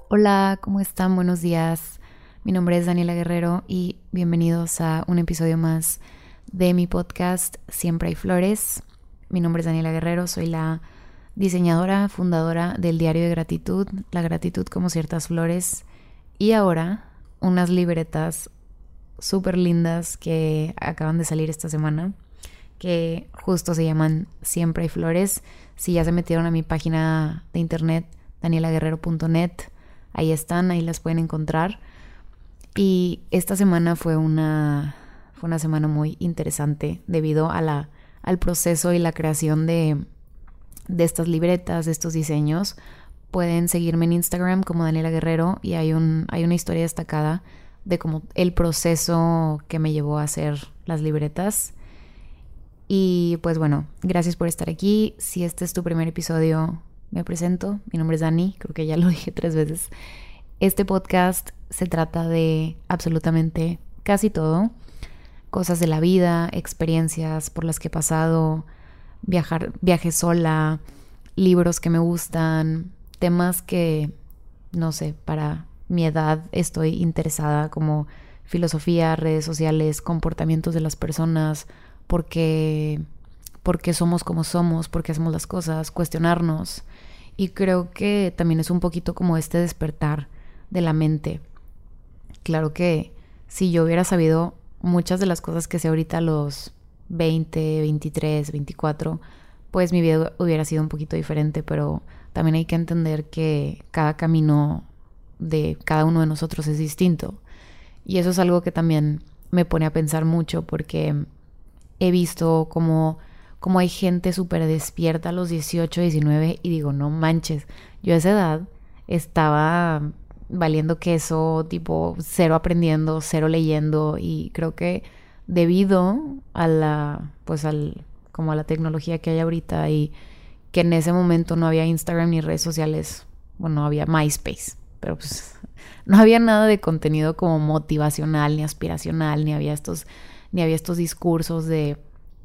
Hola, ¿cómo están? Buenos días. Mi nombre es Daniela Guerrero y bienvenidos a un episodio más de mi podcast Siempre hay flores. Mi nombre es Daniela Guerrero, soy la diseñadora, fundadora del Diario de Gratitud, la gratitud como ciertas flores y ahora unas libretas súper lindas que acaban de salir esta semana que justo se llaman Siempre hay flores. Si ya se metieron a mi página de internet danielaguerrero.net, ahí están, ahí las pueden encontrar. Y esta semana fue una semana muy interesante debido al proceso y la creación de estas libretas, de estos diseños. Pueden seguirme en Instagram como Daniela Guerrero y hay una historia destacada de como el proceso que me llevó a hacer las libretas. Y pues bueno, gracias por estar aquí. Si este es tu primer episodio, me presento. Mi nombre es Dani, creo que ya lo dije 3 veces. Este podcast se trata de absolutamente casi todo. Cosas de la vida, experiencias por las que he pasado, viajes sola, libros que me gustan, temas que, no sé, para mi edad estoy interesada, como filosofía, redes sociales, comportamientos de las personas, porque porque somos como somos, porque hacemos las cosas, cuestionarnos. Y creo que también es un poquito como este despertar de la mente. Claro que si yo hubiera sabido muchas de las cosas que sé ahorita a los 20, 23, 24, pues mi vida hubiera sido un poquito diferente, pero también hay que entender que cada camino de cada uno de nosotros es distinto. Y eso es algo que también me pone a pensar mucho porque he visto como hay gente súper despierta a los 18, 19 y digo, no manches, yo a esa edad estaba valiendo queso, tipo cero aprendiendo, cero leyendo y creo que debido a como a la tecnología que hay ahorita y que en ese momento no había Instagram ni redes sociales, bueno, había MySpace, pero pues no había nada de contenido como motivacional ni aspiracional, ni había estos discursos de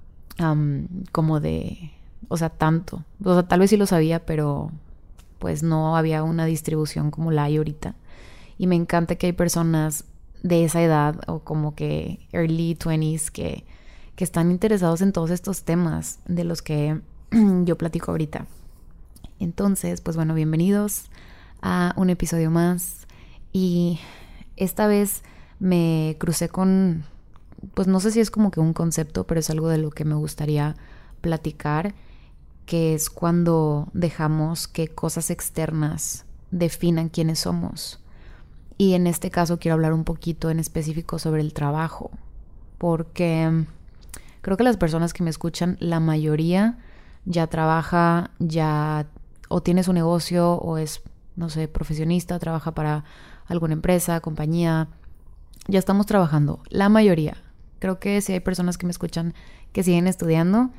como de, o sea, tanto. O sea, tal vez sí lo sabía, pero pues no había una distribución como la hay ahorita. Y me encanta que hay personas de esa edad o como que early 20s que están interesados en todos estos temas de los que yo platico ahorita. Entonces, pues bueno, bienvenidos a un episodio más. Y esta vez me crucé con, pues no sé si es como que un concepto, pero es algo de lo que me gustaría platicar, que es cuando dejamos que cosas externas definan quiénes somos. Y en este caso quiero hablar un poquito en específico sobre el trabajo, porque creo que las personas que me escuchan, la mayoría ya trabaja, ya o tiene su negocio o es, no sé, profesionista, trabaja para alguna empresa, compañía. Ya estamos trabajando, la mayoría. Creo que sí hay personas que me escuchan que siguen estudiando,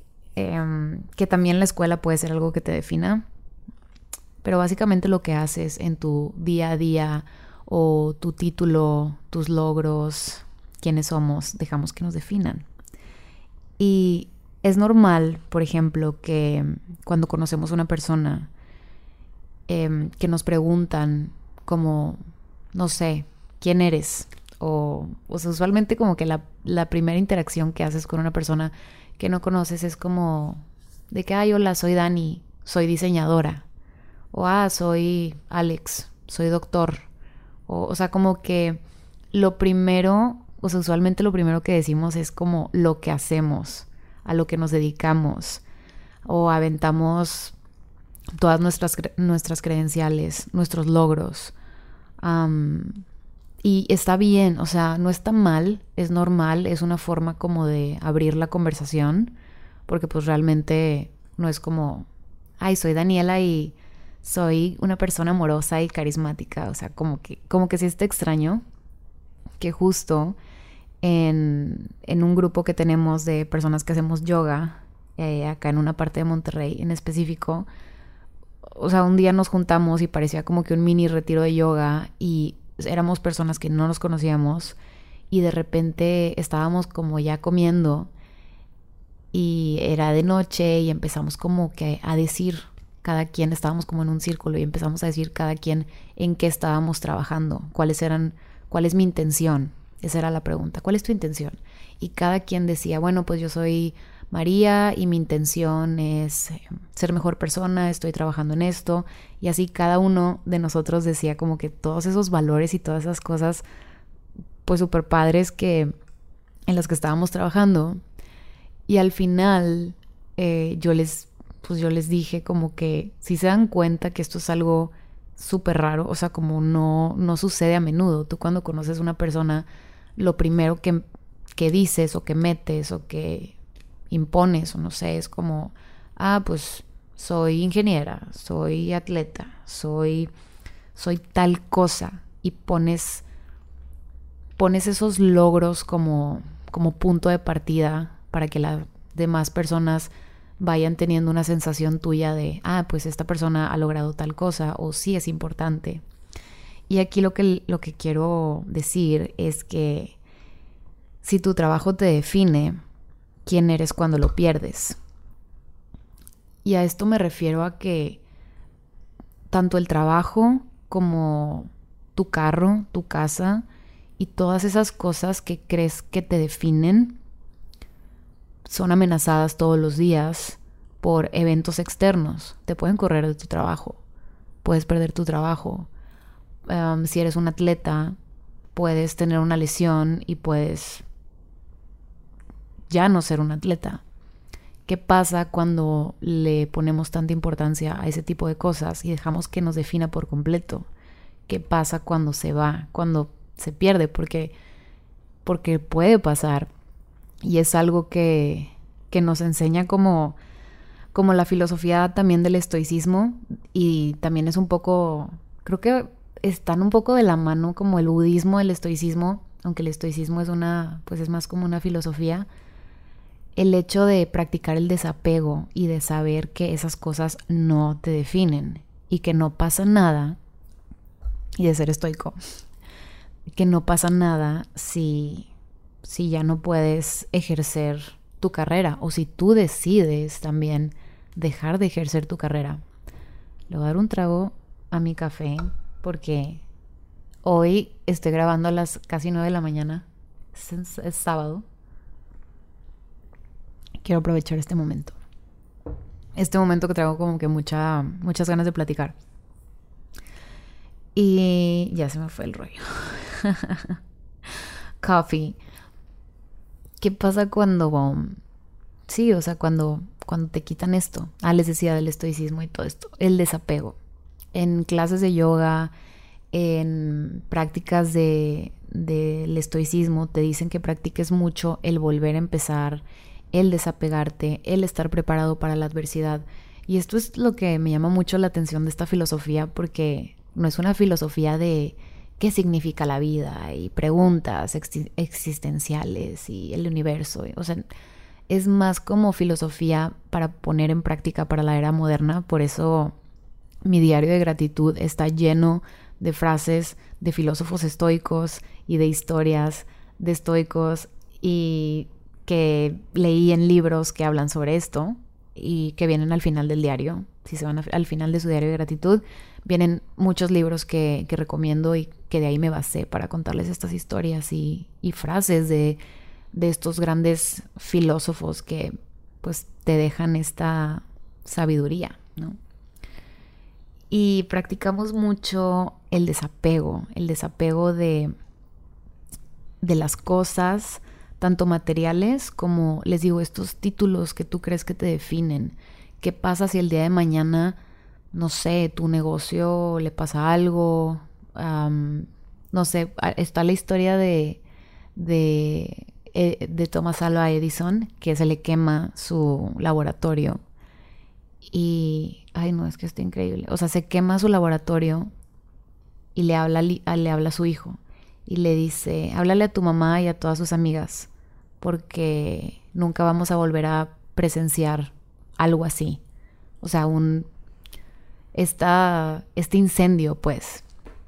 que también la escuela puede ser algo que te defina, pero básicamente lo que haces en tu día a día o tu título, tus logros, quiénes somos, dejamos que nos definan. Y es normal, por ejemplo, que cuando conocemos a una persona, que nos preguntan como, no sé, ¿quién eres? O sea, usualmente como que la primera interacción que haces con una persona que no conoces es como de que, ay, hola, soy Dani, soy diseñadora. O, soy Alex, soy doctor. O sea, como que lo primero, o sea, usualmente lo primero que decimos es como lo que hacemos, a lo que nos dedicamos. O aventamos todas nuestras credenciales, nuestros logros. Y está bien, o sea, no está mal, es normal, es una forma como de abrir la conversación, porque pues realmente no es como, ay, soy Daniela y soy una persona amorosa y carismática, o sea, como que sí está extraño que justo en un grupo que tenemos de personas que hacemos yoga, acá en una parte de Monterrey en específico, o sea, un día nos juntamos y parecía como que un mini retiro de yoga y éramos personas que no nos conocíamos y de repente estábamos como ya comiendo y era de noche y empezamos como que a decir cada quien estábamos como en un círculo y empezamos a decir cada quien en qué estábamos trabajando, cuál es mi intención. Esa era la pregunta, ¿cuál es tu intención? Y cada quien decía, bueno, pues yo soy María y mi intención es ser mejor persona, estoy trabajando en esto. Y así cada uno de nosotros decía como que todos esos valores y todas esas cosas pues súper padres en las que estábamos trabajando. Y al final yo les dije como que si se dan cuenta que esto es algo súper raro, o sea, como no sucede a menudo. Tú cuando conoces a una persona, lo primero que dices o que metes o que impones, o no sé, es como, pues soy ingeniera, soy atleta, soy tal cosa, y pones esos logros como punto de partida para que las demás personas vayan teniendo una sensación tuya de, pues esta persona ha logrado tal cosa, o sí es importante. Y aquí lo que quiero decir es que si tu trabajo te define, ¿quién eres cuando lo pierdes? Y a esto me refiero a que tanto el trabajo como tu carro, tu casa y todas esas cosas que crees que te definen son amenazadas todos los días por eventos externos. Te pueden correr de tu trabajo, puedes perder tu trabajo. Si eres un atleta, puedes tener una lesión y puedes ya no ser un atleta. ¿Qué pasa cuando le ponemos tanta importancia a ese tipo de cosas y dejamos que nos defina por completo? ¿Qué pasa cuando se va, cuando se pierde? Porque puede pasar, y es algo que nos enseña como la filosofía también del estoicismo, y también es un poco, creo que están un poco de la mano, como el budismo, el estoicismo, aunque el estoicismo es más como una filosofía. El hecho de practicar el desapego y de saber que esas cosas no te definen y que no pasa nada, y de ser estoico, que no pasa nada si ya no puedes ejercer tu carrera, o si tú decides también dejar de ejercer tu carrera. Le voy a dar un trago a mi café porque hoy estoy grabando a las casi 9 de la mañana. Es sábado. Quiero aprovechar este momento que traigo como que muchas ganas de platicar. Y ya se me fue el rollo. Coffee. ¿Qué pasa cuando... sí, o sea, cuando te quitan esto? Les decía del estoicismo y todo esto. El desapego. En clases de yoga, en prácticas del estoicismo, te dicen que practiques mucho el volver a empezar, el desapegarte, el estar preparado para la adversidad. Y esto es lo que me llama mucho la atención de esta filosofía, porque no es una filosofía de qué significa la vida y preguntas existenciales y el universo. O sea, es más como filosofía para poner en práctica para la era moderna. Por eso mi diario de gratitud está lleno de frases de filósofos estoicos y de historias de estoicos, y que leí en libros que hablan sobre esto y que vienen al final del diario. Si se van al final de su diario de gratitud, vienen muchos libros que recomiendo y que de ahí me basé para contarles estas historias y frases de estos grandes filósofos que pues te dejan esta sabiduría, ¿no? Y practicamos mucho el desapego de las cosas, tanto materiales como, les digo, estos títulos que tú crees que te definen. ¿Qué pasa si el día de mañana, no sé, tu negocio le pasa algo? No sé, está la historia de Thomas Alva Edison, que se le quema su laboratorio. Y, no, es que está increíble. O sea, se quema su laboratorio y le habla a su hijo. Y le dice, háblale a tu mamá y a todas sus amigas, porque nunca vamos a volver a presenciar algo así. O sea, este incendio, pues.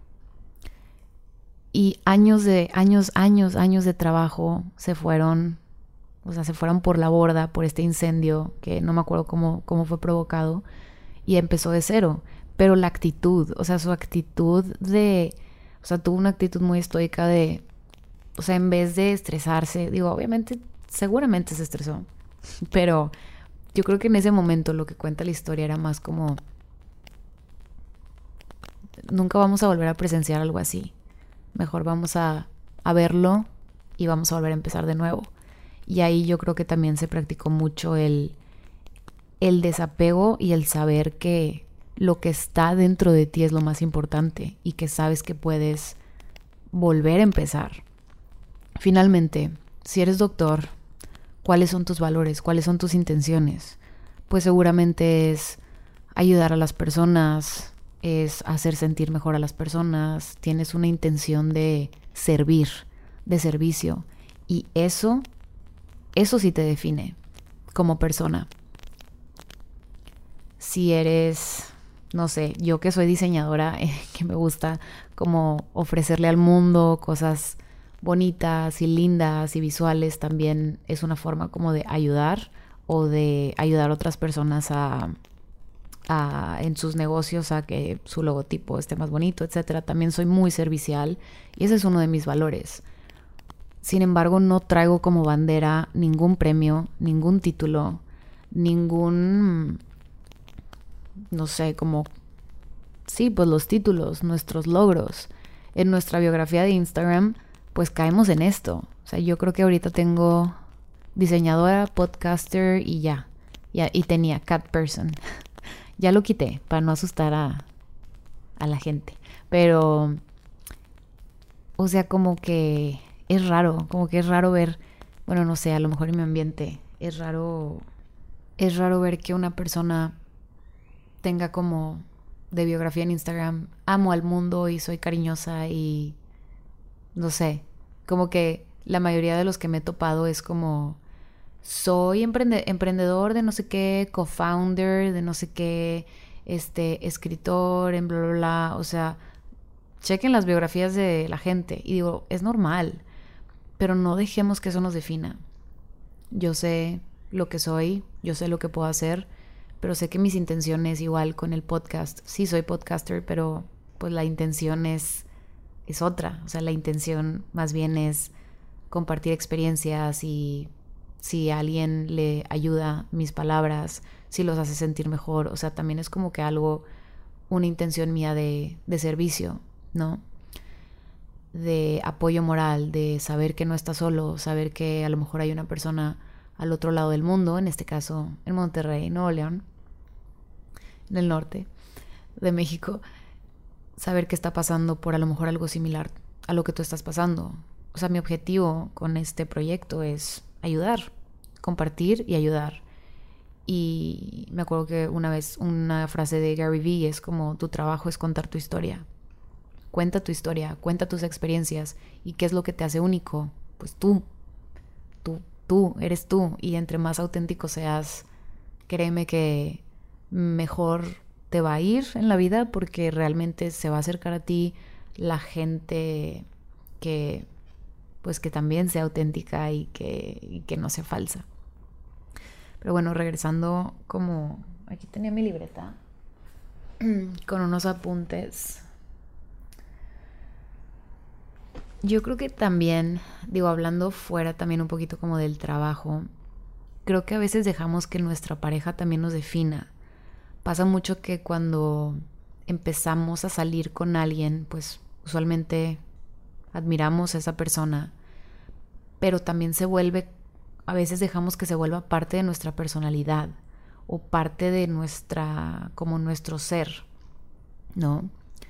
Y años de trabajo se fueron por la borda por este incendio, que no me acuerdo cómo fue provocado. y empezó de cero. Pero la actitud, o sea, su actitud o sea, tuvo una actitud muy estoica o sea, en vez de estresarse, digo, obviamente, seguramente se estresó, pero yo creo que en ese momento lo que cuenta la historia era más como, nunca vamos a volver a presenciar algo así. Mejor vamos a verlo y vamos a volver a empezar de nuevo. Y ahí yo creo que también se practicó mucho el desapego y el saber que lo que está dentro de ti es lo más importante y que sabes que puedes volver a empezar. Finalmente, si eres doctor, ¿cuáles son tus valores? ¿Cuáles son tus intenciones? Pues seguramente es ayudar a las personas, es hacer sentir mejor a las personas, tienes una intención de servir, de servicio, y eso sí te define como persona. Si eres, no sé, yo que soy diseñadora, que me gusta como ofrecerle al mundo cosas bonitas y lindas y visuales, también es una forma como de ayudar o de ayudar a otras personas en sus negocios a que su logotipo esté más bonito, etcétera. También soy muy servicial y ese es uno de mis valores. Sin embargo, no traigo como bandera ningún premio, ningún título, ningún, no sé, como, sí, pues los títulos, nuestros logros. En nuestra biografía de Instagram, pues caemos en esto. O sea, yo creo que ahorita tengo diseñadora, podcaster y ya. Y tenía cat person. Ya lo quité para no asustar a la gente. Pero, o sea, como que es raro ver, bueno, no sé, a lo mejor en mi ambiente, es raro ver que una persona tenga como de biografía en Instagram, amo al mundo y soy cariñosa y no sé, como que la mayoría de los que me he topado es como soy emprendedor de no sé qué, co-founder de no sé qué, escritor en bla bla bla, o sea, chequen las biografías de la gente y digo, es normal, pero no dejemos que eso nos defina. Yo sé lo que soy, yo sé lo que puedo hacer, pero sé que mis intenciones igual con el podcast, sí soy podcaster, pero pues la intención es otra, o sea, la intención más bien es compartir experiencias y si a alguien le ayuda mis palabras, si los hace sentir mejor, o sea, también es como que algo, una intención mía de servicio, ¿no? De apoyo moral, de saber que no estás solo, saber que a lo mejor hay una persona al otro lado del mundo, en este caso en Monterrey, Nuevo León, en el norte de México, saber que está pasando por a lo mejor algo similar a lo que tú estás pasando. O sea, mi objetivo con este proyecto es ayudar, compartir y ayudar. Y me acuerdo que una vez una frase de Gary Vee es como, tu trabajo es contar tu historia. Cuenta tu historia, cuenta tus experiencias. ¿Y qué es lo que te hace único? Pues tú, eres tú. Y entre más auténtico seas, créeme que mejor te va a ir en la vida porque realmente se va a acercar a ti la gente que pues que también sea auténtica y que no sea falsa. Pero bueno, regresando como aquí tenía mi libreta con unos apuntes. Yo creo que también, digo, hablando fuera también un poquito como del trabajo, creo que a veces dejamos que nuestra pareja también nos defina. Pasa mucho que cuando empezamos a salir con alguien, pues usualmente admiramos a esa persona, pero también se vuelve, a veces dejamos que se vuelva parte de nuestra personalidad o parte de como nuestro ser, ¿no?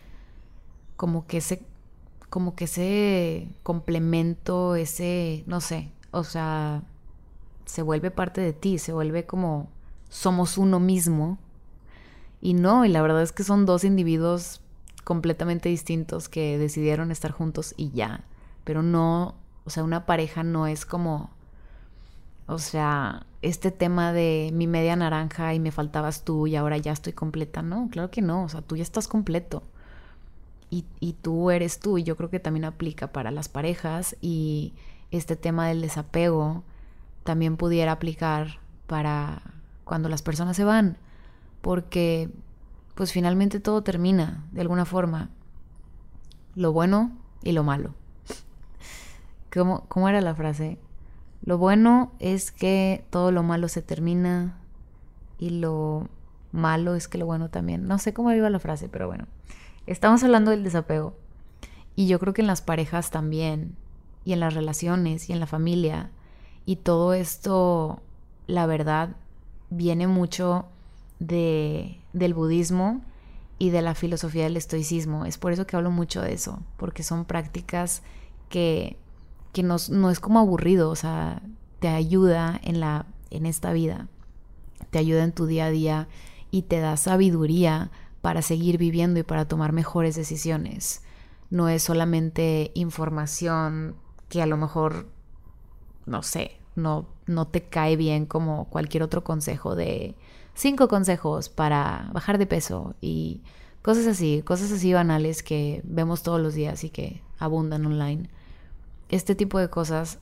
Como que ese complemento, no sé, o sea, se vuelve parte de ti, se vuelve como somos uno mismo. Y no, y la verdad es que son dos individuos completamente distintos que decidieron estar juntos y ya. Pero no, o sea, una pareja no es como, o sea, este tema de mi media naranja y me faltabas tú y ahora ya estoy completa. No, claro que no, o sea, tú ya estás completo. Y tú eres tú, y yo creo que también aplica para las parejas y este tema del desapego también pudiera aplicar para cuando las personas se van. porque pues finalmente todo termina de alguna forma, lo bueno y lo malo. ¿Cómo era la frase? Lo bueno es que todo lo malo se termina y lo malo es que lo bueno también. No sé cómo iba la frase, pero bueno. Estamos hablando del desapego. Y yo creo que en las parejas también, y en las relaciones, y en la familia, y todo esto, la verdad, viene mucho del budismo y de la filosofía del estoicismo. Es por eso que hablo mucho de eso, porque son prácticas que no es como aburrido, o sea, te ayuda en esta vida, te ayuda en tu día a día y te da sabiduría para seguir viviendo y para tomar mejores decisiones. No es solamente información que a lo mejor, no sé, no te cae bien como cualquier otro consejo de 5 consejos para bajar de peso y cosas así banales que vemos todos los días y que abundan online. Este tipo de cosas,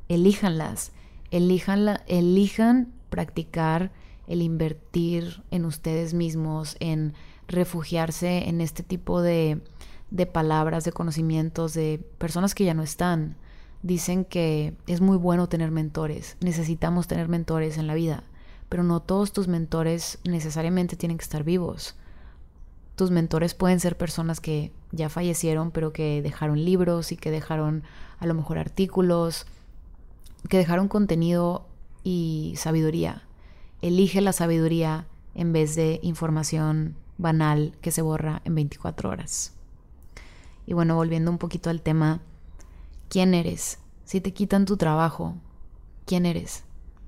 elijan practicar el invertir en ustedes mismos, en refugiarse en este tipo de palabras, de conocimientos, de personas que ya no están. Dicen que es muy bueno tener mentores, necesitamos tener mentores en la vida, pero no todos tus mentores necesariamente tienen que estar vivos. Tus mentores pueden ser personas que ya fallecieron, pero que dejaron libros y que dejaron a lo mejor artículos, que dejaron contenido y sabiduría. Elige la sabiduría en vez de información banal que se borra en 24 horas. Y bueno, volviendo un poquito al tema, ¿quién eres? Si te quitan tu trabajo, ¿quién eres?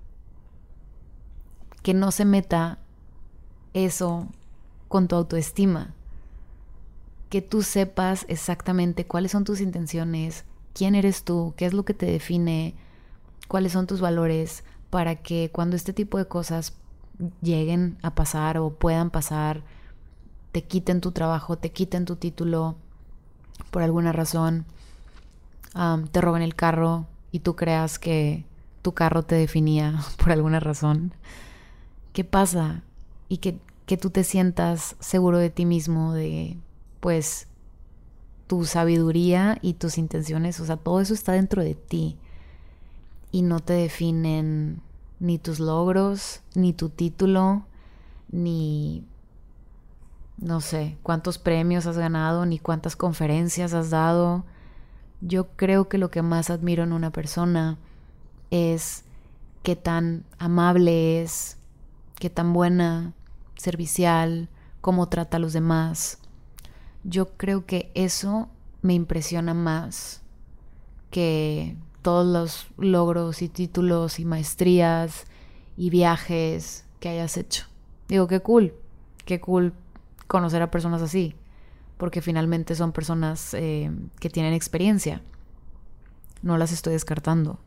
Que no se meta eso con tu autoestima. Que tú sepas exactamente cuáles son tus intenciones, quién eres tú, qué es lo que te define, cuáles son tus valores, para que cuando este tipo de cosas lleguen a pasar o puedan pasar, te quiten tu trabajo, te quiten tu título por alguna razón, te roben el carro y tú creas que tu carro te definía por alguna razón. ¿Qué pasa? Y que tú te sientas seguro de ti mismo, de pues tu sabiduría y tus intenciones, o sea, todo eso está dentro de ti y no te definen ni tus logros, ni tu título, ni no sé cuántos premios has ganado, ni cuántas conferencias has dado. Yo creo que lo que más admiro en una persona es qué tan amable es, qué tan buena, servicial, cómo trata a los demás. Yo creo que eso me impresiona más que todos los logros y títulos y maestrías y viajes que hayas hecho. Digo, qué cool conocer a personas así, porque finalmente son personas que tienen experiencia. No las estoy descartando.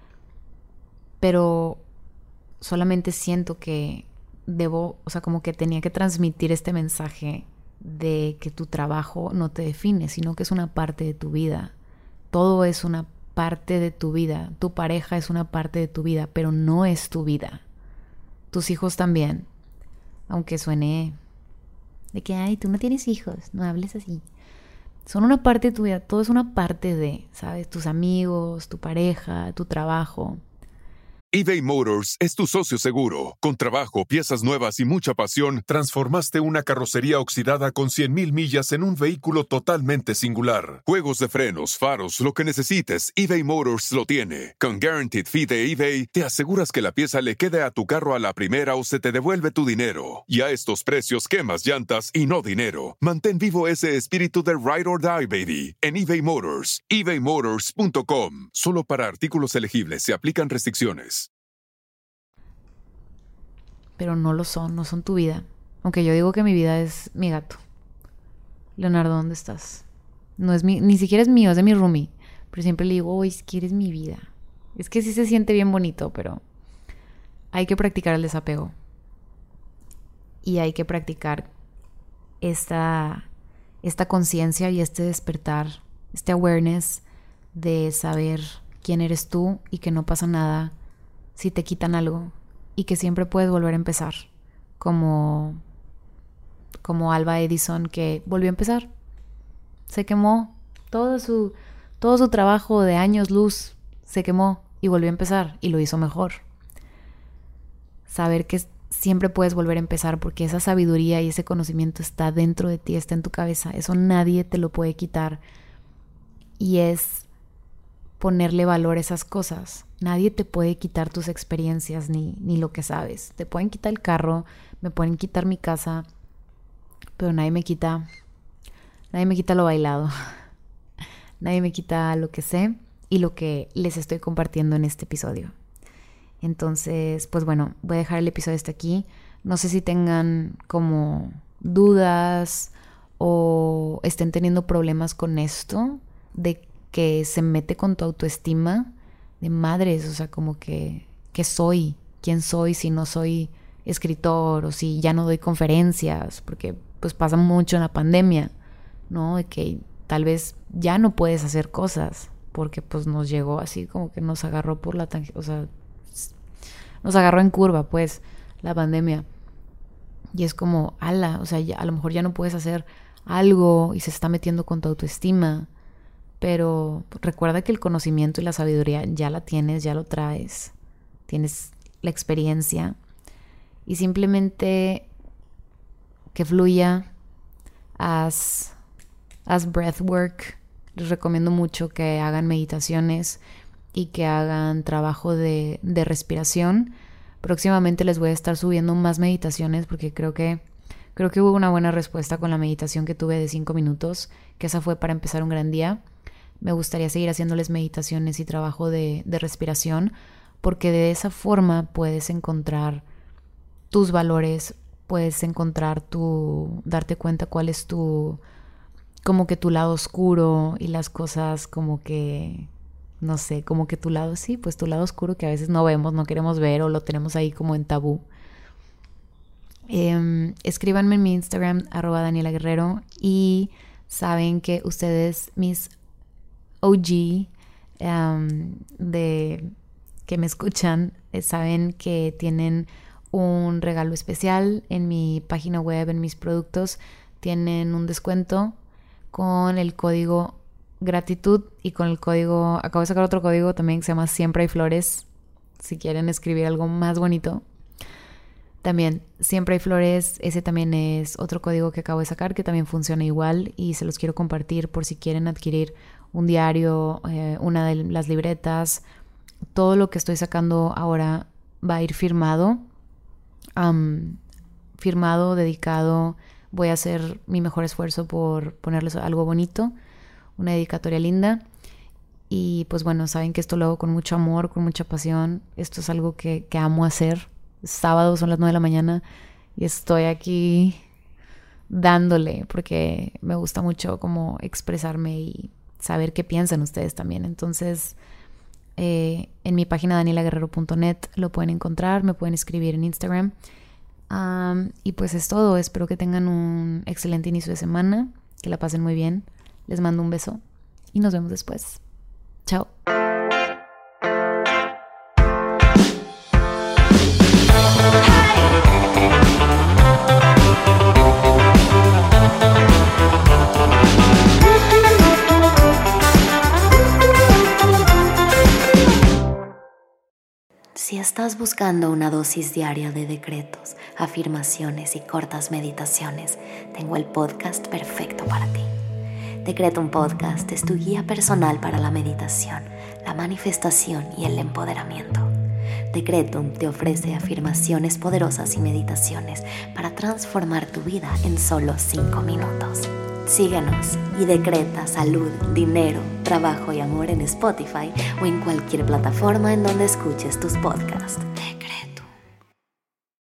Pero solamente siento que debo, o sea, como que tenía que transmitir este mensaje de que tu trabajo no te define, sino que es una parte de tu vida. Todo es una parte de tu vida. Tu pareja es una parte de tu vida, pero no es tu vida. Tus hijos también. Aunque suene de que, ay, tú no tienes hijos, no hables así. Son una parte de tu vida, todo es una parte de, ¿sabes? Tus amigos, tu pareja, tu trabajo. eBay Motors es tu socio seguro. Con trabajo, piezas nuevas y mucha pasión, transformaste una carrocería oxidada con 100,000 millas en un vehículo totalmente singular. Juegos de frenos, faros, lo que necesites, eBay Motors lo tiene. Con Guaranteed Fee de eBay, te aseguras que la pieza le quede a tu carro a la primera o se te devuelve tu dinero. Y a estos precios, quemas llantas y no dinero. Mantén vivo ese espíritu de Ride or Die, baby, en eBay Motors. ebaymotors.com. Solo para artículos elegibles se aplican restricciones. Pero no son tu vida. Aunque yo digo que mi vida es mi gato. Leonardo, ¿dónde estás? No es ni siquiera es mío, es de mi roomie. Pero siempre le digo, es que eres mi vida. Es que sí se siente bien bonito, pero hay que practicar el desapego. Y hay que practicar esta conciencia y este despertar, este awareness de saber quién eres tú y que no pasa nada si te quitan algo. Y que siempre puedes volver a empezar, como como Alba Edison, que volvió a empezar. Se quemó. Todo su trabajo de años luz se quemó y volvió a empezar y lo hizo mejor. Saber que siempre puedes volver a empezar porque esa sabiduría y ese conocimiento está dentro de ti, está en tu cabeza. Eso nadie te lo puede quitar. Y es ponerle valor a esas cosas. Nadie te puede quitar tus experiencias ni lo que sabes. Te pueden quitar el carro, me pueden quitar mi casa, pero nadie me quita lo bailado. Nadie me quita lo que sé y lo que les estoy compartiendo en este episodio. Entonces, pues bueno, voy a dejar el episodio hasta aquí. No sé si tengan como dudas o estén teniendo problemas con esto de que se mete con tu autoestima de madres, o sea, como que soy, quién soy si no soy escritor o si ya no doy conferencias, porque pues pasa mucho en la pandemia, ¿no? De que tal vez ya no puedes hacer cosas porque pues nos llegó así como que nos agarró por la o sea, nos agarró en curva pues la pandemia y es como, o sea, ya, a lo mejor ya no puedes hacer algo y se está metiendo con tu autoestima. Pero recuerda que el conocimiento y la sabiduría ya la tienes, ya lo traes. Tienes la experiencia. Y simplemente que fluya. Haz breathwork. Les recomiendo mucho que hagan meditaciones y que hagan trabajo de respiración. Próximamente les voy a estar subiendo más meditaciones porque creo que hubo una buena respuesta con la meditación que tuve de 5 minutos, que esa fue para empezar un gran día. Me gustaría seguir haciéndoles meditaciones y trabajo de respiración, porque de esa forma puedes encontrar tus valores, puedes encontrar darte cuenta cuál es como que tu lado oscuro y las cosas como que, no sé, como que tu lado, sí, pues tu lado oscuro que a veces no vemos, no queremos ver o lo tenemos ahí como en tabú. Escríbanme en mi Instagram, @DanielaGuerrero, y saben que ustedes, mis OG de que me escuchan, saben que tienen un regalo especial en mi página web, en mis productos. Tienen un descuento con el código gratitud y con el código, acabo de sacar otro código también que se llama Siempre hay Flores, si quieren escribir algo más bonito. También Siempre hay Flores, ese también es otro código que acabo de sacar que también funciona igual y se los quiero compartir por si quieren adquirir un diario, una de las libretas. Todo lo que estoy sacando ahora va a ir firmado, dedicado. Voy a hacer mi mejor esfuerzo por ponerles algo bonito, una dedicatoria linda. Y pues bueno, saben que esto lo hago con mucho amor, con mucha pasión. Esto es algo que amo hacer. Sábado son las 9 de la mañana y estoy aquí dándole porque me gusta mucho como expresarme y saber qué piensan ustedes también. Entonces, en mi página danielaguerrero.net lo pueden encontrar, me pueden escribir en Instagram. Y pues es todo. Espero que tengan un excelente inicio de semana, que la pasen muy bien. Les mando un beso y nos vemos después. Chao. Si estás buscando una dosis diaria de decretos, afirmaciones y cortas meditaciones, tengo el podcast perfecto para ti. Decretum Podcast es tu guía personal para la meditación, la manifestación y el empoderamiento. Decretum te ofrece afirmaciones poderosas y meditaciones para transformar tu vida en solo 5 minutos. Síguenos y decreta salud, dinero, trabajo y amor en Spotify o en cualquier plataforma en donde escuches tus podcasts.